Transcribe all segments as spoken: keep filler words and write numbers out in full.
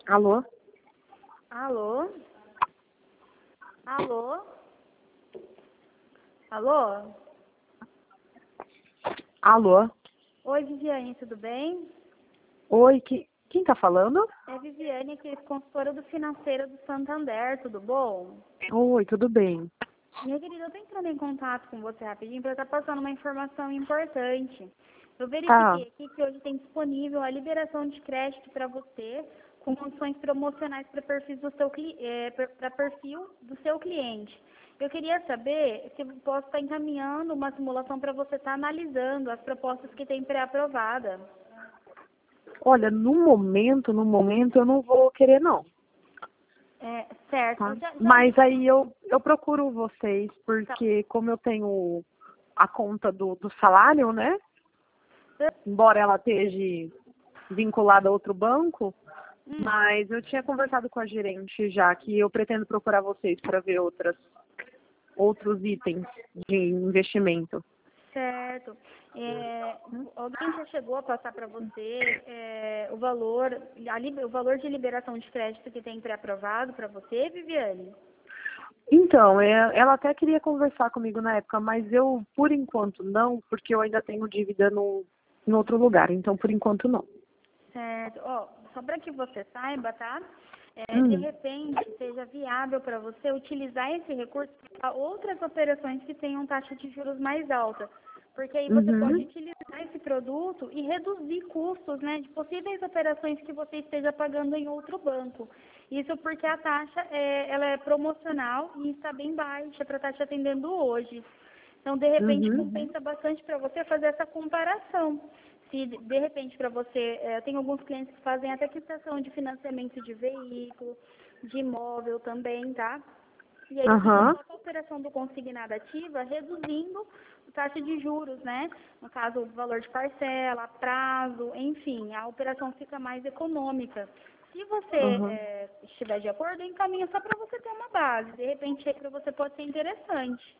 Alô? Alô? Alô? Alô? Alô? Oi, Viviane, tudo bem? Oi, que, quem tá falando? É Viviane, aqui, consultora do financeiro do Santander, tudo bom? Oi, tudo bem. Minha querida, eu tô entrando em contato com você rapidinho para estar passando uma informação importante. Eu Ah, verifiquei aqui que hoje tem disponível a liberação de crédito para você com condições promocionais para perfil do seu cli- eh, para perfil do seu cliente. Eu queria saber se eu posso estar encaminhando uma simulação para você estar analisando as propostas que tem pré-aprovada. olha, no momento, no momento eu não vou querer não, É, certo. tá? Já, já, Mas aí eu, eu procuro vocês, tá. porque como eu tenho a conta do, do salário, né? Embora ela esteja vinculada a outro banco, Hum. mas eu tinha conversado com a gerente já que eu pretendo procurar vocês para ver outras, outros itens de investimento. Certo. É, alguém já chegou a passar para você é, o valor, a, li- o valor de liberação de crédito que tem pré-aprovado para você, Viviane? Então, é- ela até queria conversar comigo na época, mas eu, por enquanto, não, porque eu ainda tenho dívida no, em outro lugar. Então, por enquanto, não. Certo. Ó, só para que você saiba, tá? É, de Hum, repente, seja viável para você utilizar esse recurso para outras operações que tenham taxa de juros mais alta. Porque aí você pode uhum, utilizar esse produto e reduzir custos, né, de possíveis operações que você esteja pagando em outro banco. Isso porque a taxa é, ela é promocional e está bem baixa para estar te atendendo hoje. Então, de repente, uhum, compensa bastante para você fazer essa comparação. Se, de repente, para você, eh, tem alguns clientes que fazem até quitação de financiamento de veículo, de imóvel também, tá? E aí você aham, coloca a operação do consignado ativa, reduzindo a taxa de juros, né? No caso, o valor de parcela, prazo, enfim, a operação fica mais econômica. Se você aham. eh, estiver de acordo, eu encaminho só para você ter uma base. De repente, aí para você pode ser interessante.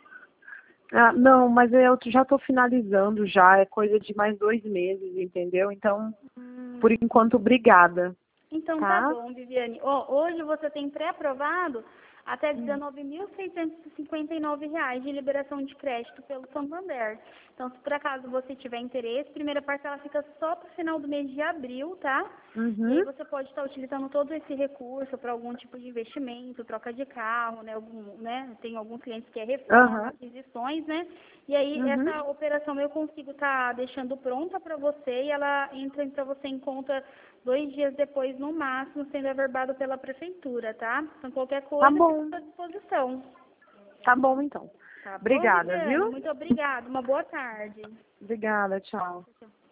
Ah, não, mas eu já estou finalizando já, é coisa de mais dois meses, entendeu? Então, por Hum, enquanto, obrigada, Então tá tá? bom, Viviane. Ó, hoje você tem pré-aprovado até dezenove mil seiscentos e cinquenta e nove reais de liberação de crédito pelo Santander. Então, se por acaso você tiver interesse, a primeira parcela fica só para o final do mês de abril, tá? E aí Uhum, você pode estar utilizando todo esse recurso para algum tipo de investimento, troca de carro, né? Algum, né? Tem alguns clientes que é reforma, aham, aquisições, né? E aí uhum. essa operação eu consigo estar deixando pronta para você e ela entra para você em conta dois dias depois, no máximo, sendo averbado pela prefeitura, tá? Então, qualquer Tá coisa, fica à bom, sua disposição. tá bom então. Tá bom, Obrigada, Viviane? viu? Muito obrigada. Uma boa tarde. Obrigada, tchau. Tchau, tchau.